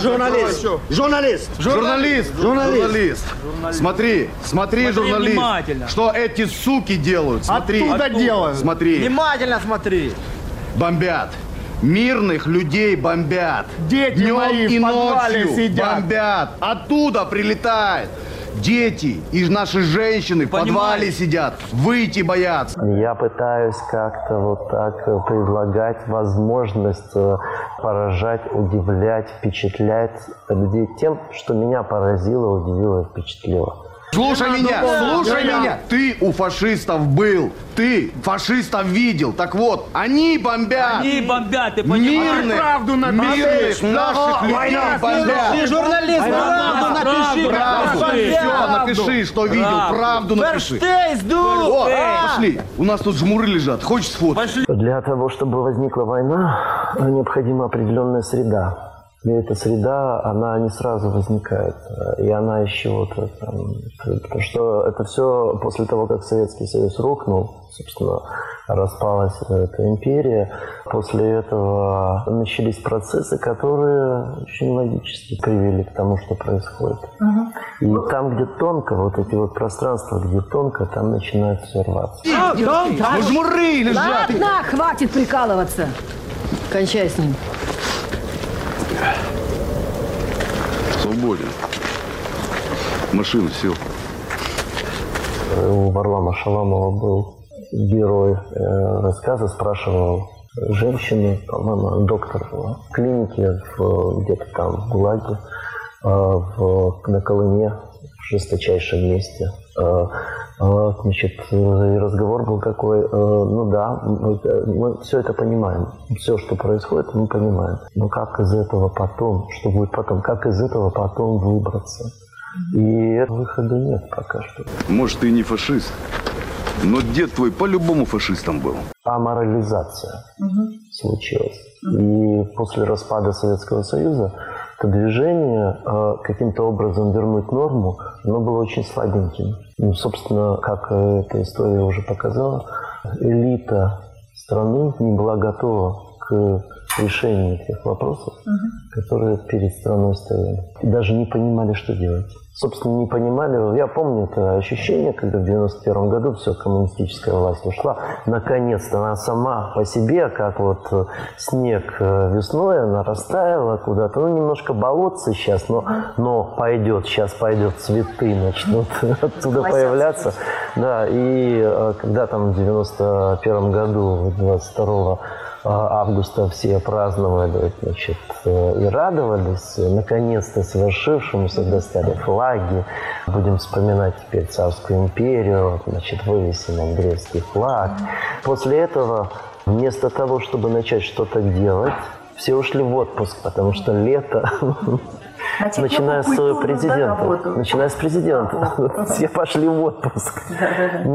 журналист. Смотри, журналист. Что эти суки делают? Смотри. Оттуда делают. Смотри. Внимательно смотри. Бомбят. Мирных людей бомбят. Дети Днем мои и в подвале ночью сидят. бомбят. Оттуда прилетает. Дети и наши женщины в подвале сидят. Выйти боятся. Я пытаюсь как-то вот так предлагать возможность поражать, удивлять, впечатлять людей тем, что меня поразило, удивило, впечатлило. Слушай меня! Ты у фашистов был. Ты фашистов видел. Так вот, они бомбят. Они бомбят, ты понимаешь? Мирных наших людей бомбят. Ты журналист, правду напиши. Все, напиши, что видел. Правду напиши. Пошли. У нас тут жмуры лежат. Хочешь сфоткать? Для того, чтобы возникла война, необходима определенная среда. И эта среда, она не сразу возникает. И она из чего-то там. Потому что это все после того, как Советский Союз рухнул, собственно, распалась эта империя. После этого начались процессы, которые очень логически привели к тому, что происходит. И там, где тонко, вот эти вот пространства, где тонко, там начинает все рваться. Жмуры лежат. Ладно, хватит прикалываться. Кончай с ним. Свободен. Машину сел. У Варлама Шаламова был герой рассказа, спрашивал женщину, по-моему, доктор в клинике, где-то там в ГУЛАГе, на Колыме, в жесточайшем месте. Значит, и разговор был такой, мы все это понимаем, все, что происходит, мы понимаем. Но как из этого потом, что будет потом, как из этого потом выбраться? И выхода нет пока что. Может, ты и не фашист, но дед твой по-любому фашистом был. Аморализация случилась. И после распада Советского Союза это движение каким-то образом вернуть норму, оно было очень слабеньким. Собственно, как эта история уже показала, элита страны не была готова к решению тех вопросов, которые перед страной стояли. И даже не понимали, что делать. Собственно, не понимали. Я помню это ощущение, когда в 91 году все, коммунистическая власть ушла. Наконец-то она сама по себе, как вот снег весной, она растаяла куда-то. Ну, немножко болотце сейчас, но пойдет, сейчас пойдет, цветы начнут оттуда появляться. Да, и когда там в 91 году, 22 августа все праздновали, значит, и радовались наконец-то свершившемуся, достали флаги. Будем вспоминать теперь Царскую империю, значит, вывесим андреевский флаг. После этого, вместо того, чтобы начать что-то делать, все ушли в отпуск, потому что лето... Начиная с президента. Все пошли в отпуск. Это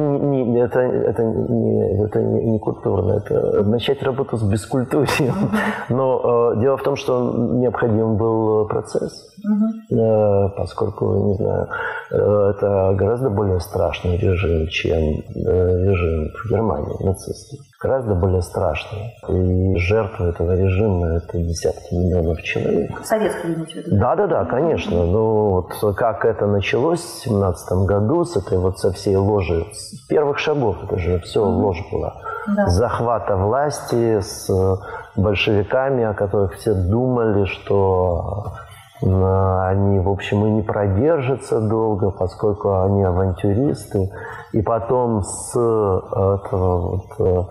не культурно. Это начать работу с бескультурьем. Но дело в том, что необходим был процесс. Поскольку, не знаю, это гораздо более страшный режим, чем режим в Германии, нацистский. Гораздо более страшный. И жертвы этого режима – это десятки миллионов человек. Советские, имеете в виду? Да, конечно. Ну, вот как это началось в 17 году, с этой вот со всей ложи, с первых шагов, это же все ложь была. Да. Захвата власти с большевиками, о которых все думали, что они, в общем, и не продержатся долго, поскольку они авантюристы. И потом с этого вот,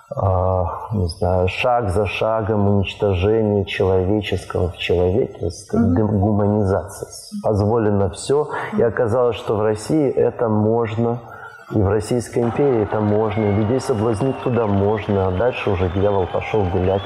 не знаю, шаг за шагом уничтожение человеческого в человеке, гуманизация. Позволено все. И оказалось, что в России это можно, и в Российской империи это можно, и людей соблазнить туда можно, а дальше уже дьявол пошел гулять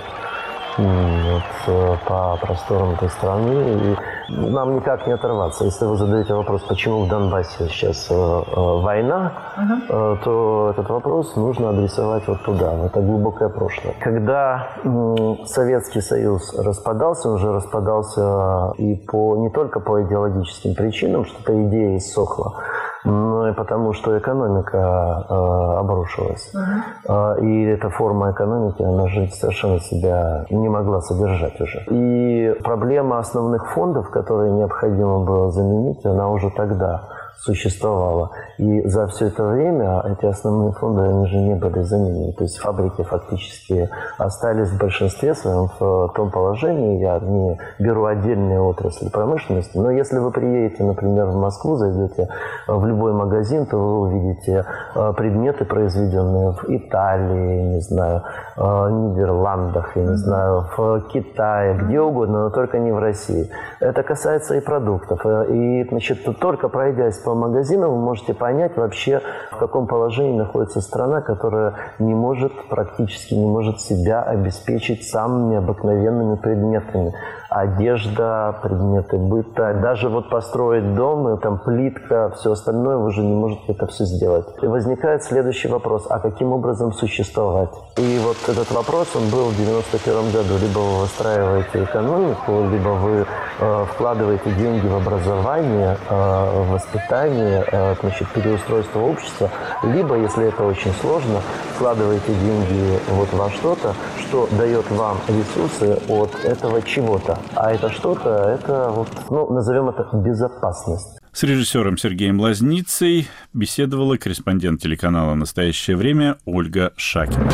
вот, по просторам этой страны. И нам никак не оторваться. Если вы задаете вопрос, почему в Донбассе сейчас война, то этот вопрос нужно адресовать вот туда, в это глубокое прошлое. Когда Советский Союз распадался, он уже распадался и не только по идеологическим причинам, что эта идея иссохла, но и потому, что экономика обрушилась. И эта форма экономики, она же совершенно себя не могла содержать уже. И проблема основных фондов, которые необходимо было заменить, она уже тогда существовала. И за все это время эти основные фонды, они же не были заменены. То есть фабрики фактически остались в большинстве своем в том положении. Я не беру отдельные отрасли промышленности, но если вы приедете, например, в Москву, зайдете в любой магазин, то вы увидите предметы, произведенные в Италии, не знаю, Нидерландах, я не знаю, в Китае, где угодно, но только не в России. Это касается и продуктов. И, значит, только пройдясь по магазинам, вы можете понять вообще, в каком положении находится страна, которая практически не может себя обеспечить самыми обыкновенными предметами. Одежда, предметы быта, даже вот построить дом, там плитка, все остальное, вы же не можете это все сделать. И возникает следующий вопрос, а каким образом существовать? И вот этот вопрос, он был в 91 году. Либо вы выстраиваете экономику, либо вы вкладываете деньги в образование, в воспитание, значит, переустройство общества, либо, если это очень сложно, вкладываете деньги вот во что-то, что дает вам ресурсы от этого чего-то. А это что-то, это вот, назовем это безопасность. С режиссером Сергеем Лазницей беседовала корреспондент телеканала «Настоящее время» Ольга Шакина.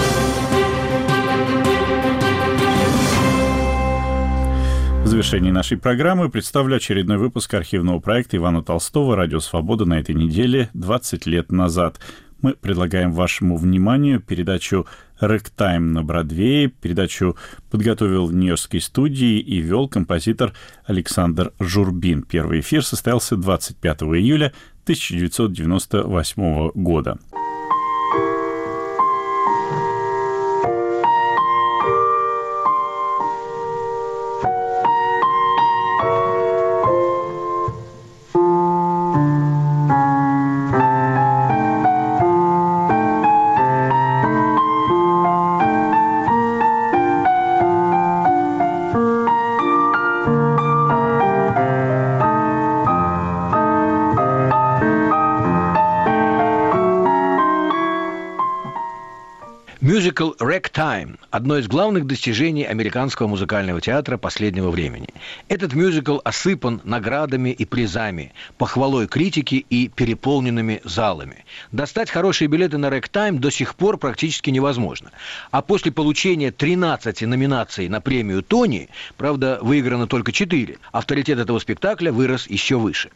В завершении нашей программы представлю очередной выпуск архивного проекта Ивана Толстого «Радио Свобода» на этой неделе 20 лет назад. Мы предлагаем вашему вниманию передачу «Рэктайм на Бродвее». Передачу подготовил в Нью-Йоркской студии и вел композитор Александр Журбин. Первый эфир состоялся 25 июля 1998 года. Мюзикл «Рэктайм» – одно из главных достижений американского музыкального театра последнего времени. Этот мюзикл осыпан наградами и призами, похвалой критики и переполненными залами. Достать хорошие билеты на «Рэктайм» до сих пор практически невозможно. А после получения 13 номинаций на премию «Тони», правда, выиграно только 4, авторитет этого спектакля вырос еще выше.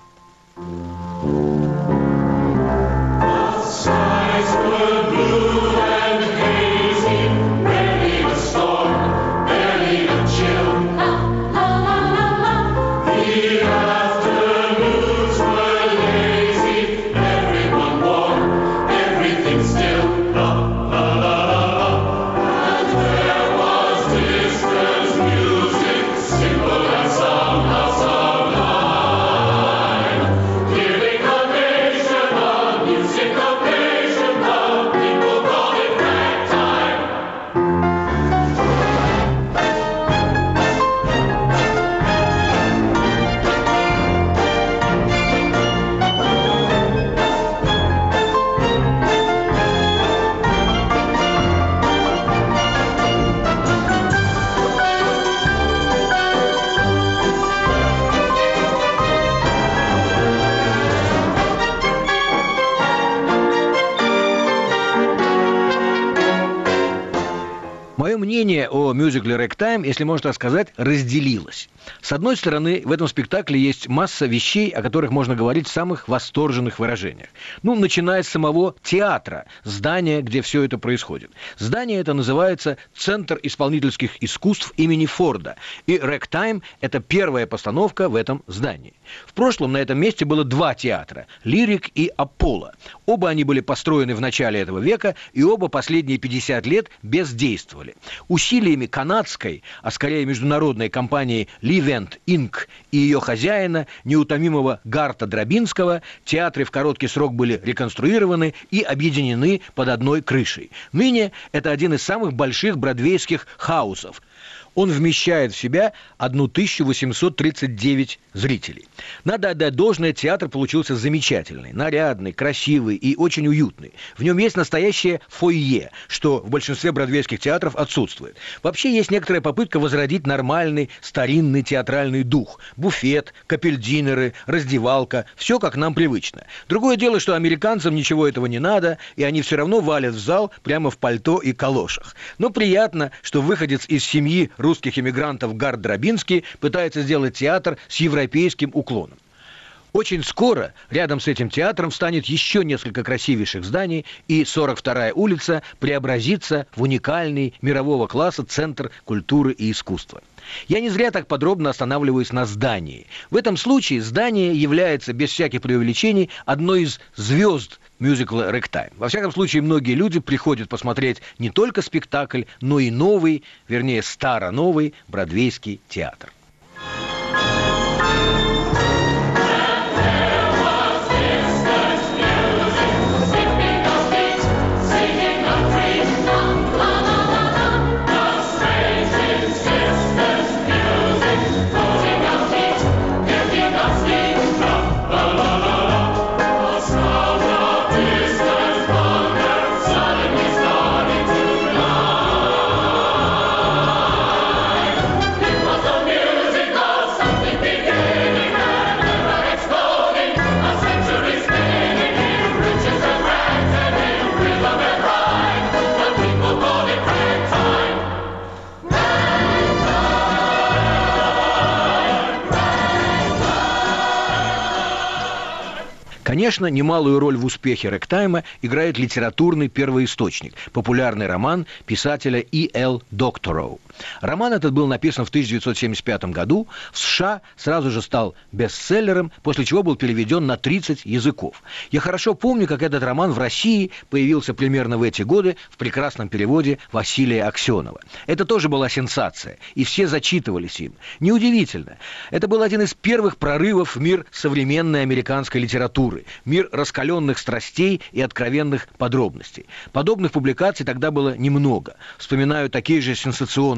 Мое мнение о мюзикле «Рэктайм», если можно так сказать, разделилось. С одной стороны, в этом спектакле есть масса вещей, о которых можно говорить в самых восторженных выражениях. Начиная с самого театра, здания, где все это происходит. Здание это называется «Центр исполнительских искусств имени Форда», и «Рэктайм» — это первая постановка в этом здании. В прошлом на этом месте было 2 театра – «Лирик» и «Аполло». Оба они были построены в начале этого века, и оба последние 50 лет бездействовали. Усилиями канадской, а скорее международной компании Livent Inc. и ее хозяина, неутомимого Гарта Драбинского, театры в короткий срок были реконструированы и объединены под одной крышей. Ныне это один из самых больших бродвейских хаусов. Он вмещает в себя 1839 зрителей. Надо отдать должное, театр получился замечательный, нарядный, красивый и очень уютный. В нем есть настоящее фойе, что в большинстве бродвейских театров отсутствует. Вообще есть некоторая попытка возродить нормальный, старинный театральный дух. Буфет, капельдинеры, раздевалка – все как нам привычно. Другое дело, что американцам ничего этого не надо, и они все равно валят в зал прямо в пальто и калошах. Но приятно, что выходец из семьи русских эмигрантов Гарт Драбинский пытается сделать театр с европейским уклоном. Очень скоро рядом с этим театром станет еще несколько красивейших зданий, и 42-я улица преобразится в уникальный мирового класса центр культуры и искусства. Я не зря так подробно останавливаюсь на здании. В этом случае здание является, без всяких преувеличений, одной из звезд мюзикла «Рэктайм». Во всяком случае, многие люди приходят посмотреть не только спектакль, но и новый, вернее, старо-новый бродвейский театр. Конечно, немалую роль в успехе «Рэктайма» играет литературный первоисточник – популярный роман писателя И.Л. Доктороу. Роман этот был написан в 1975 году, в США сразу же стал бестселлером, после чего был переведен на 30 языков. Я хорошо помню, как этот роман в России появился примерно в эти годы в прекрасном переводе Василия Аксенова. Это тоже была сенсация, и все зачитывались им. Неудивительно. Это был один из первых прорывов в мир современной американской литературы, мир раскаленных страстей и откровенных подробностей. Подобных публикаций тогда было немного. Вспоминаю такие же сенсационные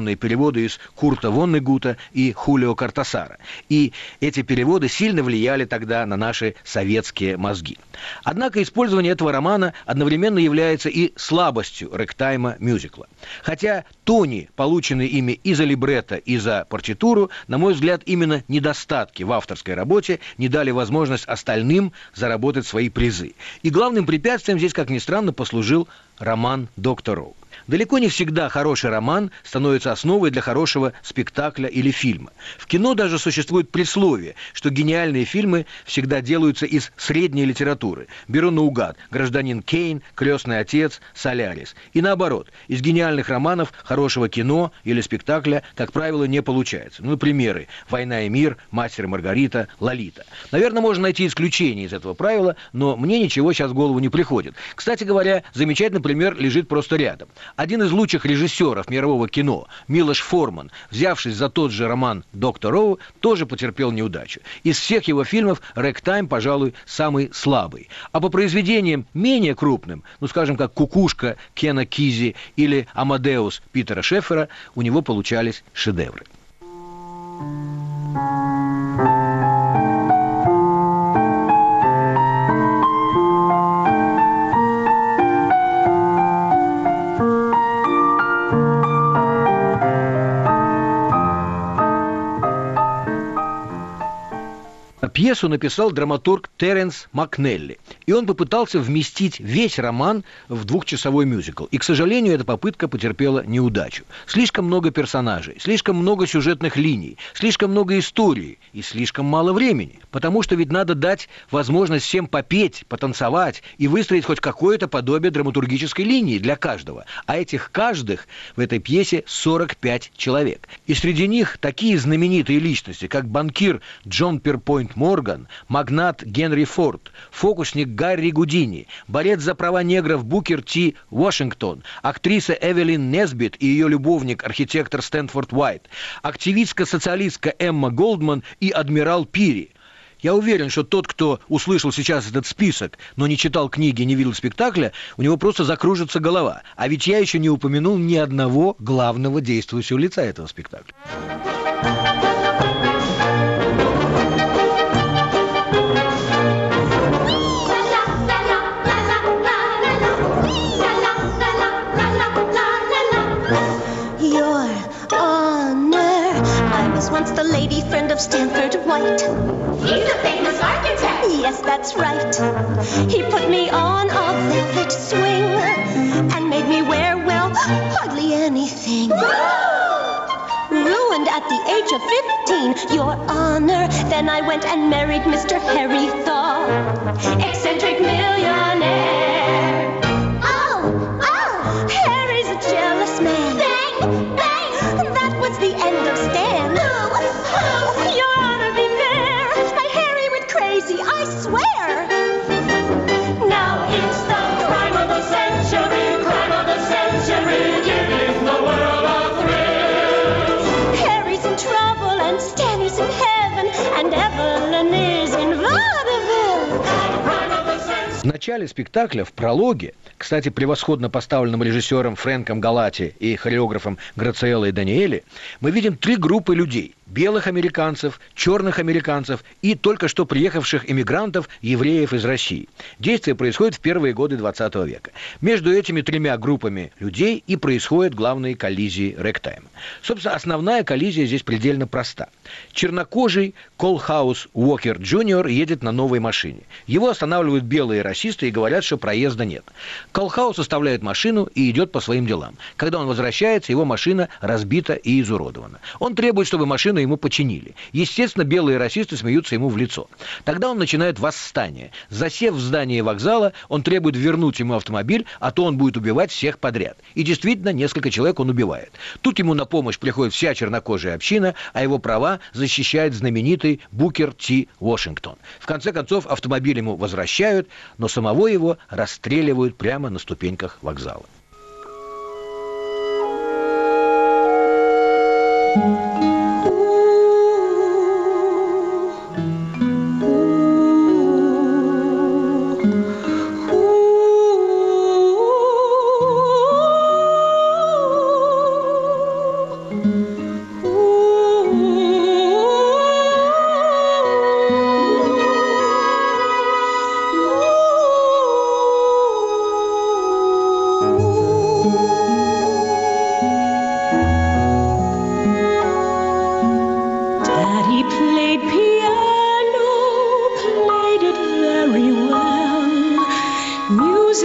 определенные переводы из Курта Воннегута и Хулио Кортасара. И эти переводы сильно влияли тогда на наши советские мозги. Однако использование этого романа одновременно является и слабостью рэгтайма мюзикла. Хотя тони, полученные ими и за либретто, и за партитуру, на мой взгляд, именно недостатки в авторской работе не дали возможность остальным заработать свои призы. И главным препятствием здесь, как ни странно, послужил роман «Доктор Роу». Далеко не всегда хороший роман становится основой для хорошего спектакля или фильма. В кино даже существует присловие, что гениальные фильмы всегда делаются из средней литературы. Беру наугад «Гражданин Кейн», «Крестный отец», «Солярис». И наоборот, из гениальных романов хорошего кино или спектакля, как правило, не получается. Ну, примеры: «Война и мир», «Мастер и Маргарита», «Лолита». Наверное, можно найти исключение из этого правила, но мне ничего сейчас в голову не приходит. Кстати говоря, замечательный пример лежит просто рядом. Один из лучших режиссеров мирового кино, Милош Форман, взявшись за тот же роман «Доктор Роу», тоже потерпел неудачу. Из всех его фильмов «Рэгтайм», пожалуй, самый слабый. А по произведениям менее крупным, ну, скажем, как «Кукушка» Кена Кизи или «Амадеус» Питера Шеффера, у него получались шедевры. Пьесу написал драматург Теренс Макнелли, и он попытался вместить весь роман в двухчасовой мюзикл. И, к сожалению, эта попытка потерпела неудачу. Слишком много персонажей, слишком много сюжетных линий, слишком много истории и слишком мало времени. Потому что ведь надо дать возможность всем попеть, потанцевать и выстроить хоть какое-то подобие драматургической линии для каждого. А этих каждых в этой пьесе 45 человек. И среди них такие знаменитые личности, как банкир Джон Перпойнт Морган, магнат Генри Форд, фокусник Гарри Гудини, борец за права негров Букер Ти Вашингтон, актриса Эвелин Несбит и ее любовник, архитектор Стэнфорд Уайт, активистка-социалистка Эмма Голдман и адмирал Пири. Я уверен, что тот, кто услышал сейчас этот список, но не читал книги, не видел спектакля, у него просто закружится голова. А ведь я еще не упомянул ни одного главного действующего лица этого спектакля. Once the lady friend of Stanford White. He's the famous architect. Yes, that's right. He put me on a velvet swing and made me wear, well, hardly anything. Ruined at the age of 15, Your Honor. Then I went and married Mr. Harry Thaw, eccentric millionaire. Oh, Harry's a jealous man. Bang, bang, that was the end of Stan. Your Honor, be fair. My Harry went crazy, I swear. Now it's the crime of the century, giving the world a thrill. Harry's in trouble and Stan is in heaven, and Evelyn is in vaudeville. В начале спектакля, в прологе, кстати, превосходно поставленным режиссером Фрэнком Галати и хореографом Грациэллой Даниэли, мы видим три группы людей: белых американцев, черных американцев и только что приехавших иммигрантов, евреев из России. Действие происходит в первые годы 20 века. Между этими тремя группами людей и происходят главные коллизии рэгтайма. Собственно, основная коллизия здесь предельно проста. Чернокожий Колхаус Уокер Джуниор едет на новой машине. Его останавливают белые расисты и говорят, что проезда нет. Колхаус оставляет машину и идет по своим делам. Когда он возвращается, его машина разбита и изуродована. Он требует, чтобы машину ему починили. Естественно, белые расисты смеются ему в лицо. Тогда он начинает восстание. Засев в здании вокзала, он требует вернуть ему автомобиль, а то он будет убивать всех подряд. И действительно, несколько человек он убивает. Тут ему на помощь приходит вся чернокожая община, а его права защищает знаменитый Букер Ти Вашингтон. В конце концов, автомобиль ему возвращают, но самого его расстреливают прямо на ступеньках вокзала.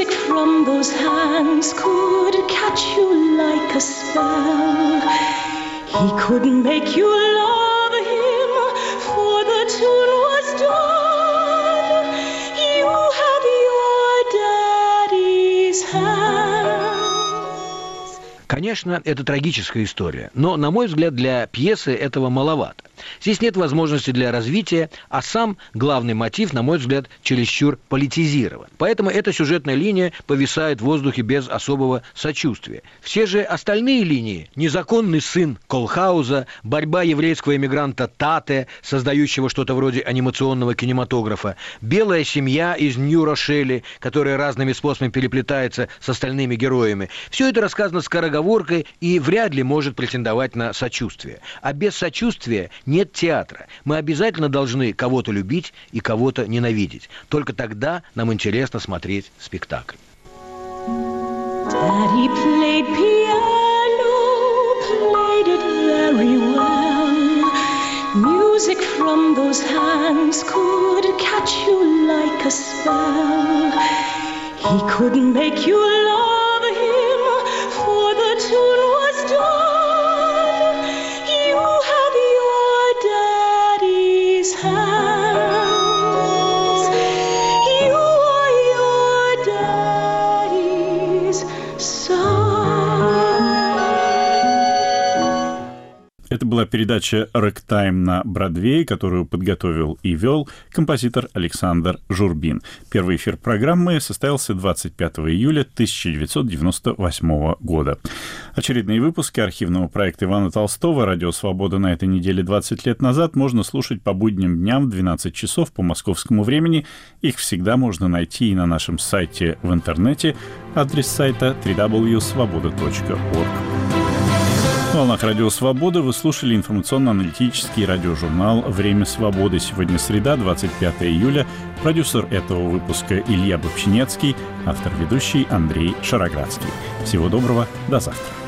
Music from those hands could catch you like a spell. He couldn't make you love him, for the tune was done. You had your daddy's hands. Конечно, это трагическая история, но, на мой взгляд, для пьесы этого маловато. Здесь нет возможности для развития, а сам главный мотив, на мой взгляд, чересчур политизирован. Поэтому эта сюжетная линия повисает в воздухе без особого сочувствия. Все же остальные линии – незаконный сын Колхауза, борьба еврейского эмигранта Тате, создающего что-то вроде анимационного кинематографа, белая семья из Нью-Рошели, которая разными способами переплетается с остальными героями – все это рассказано скороговоркой и вряд ли может претендовать на сочувствие. А без сочувствия нет театра. Мы обязательно должны кого-то любить и кого-то ненавидеть. Только тогда нам интересно смотреть спектакль. Daddy played piano, played it very well. Music from those hands could catch you like a spell. He couldn't make you love him, for the tune was done. You had your daddy's hands. You are your daddy's son. Это была передача «Рэктайм» на Бродвее, которую подготовил и вел композитор Александр Журбин. Первый эфир программы состоялся 25 июля 1998 года. Очередные выпуски архивного проекта Ивана Толстого «Радио Свобода» на этой неделе 20 лет назад можно слушать по будним дням в 12 часов по московскому времени. Их всегда можно найти и на нашем сайте в интернете. Адрес сайта www.svoboda.org. В волнах «Радио Свобода» вы слушали информационно-аналитический радиожурнал «Время свободы». Сегодня среда, 25 июля. Продюсер этого выпуска Илья Бобчинецкий, автор-ведущий Андрей Шароградский. Всего доброго, до завтра.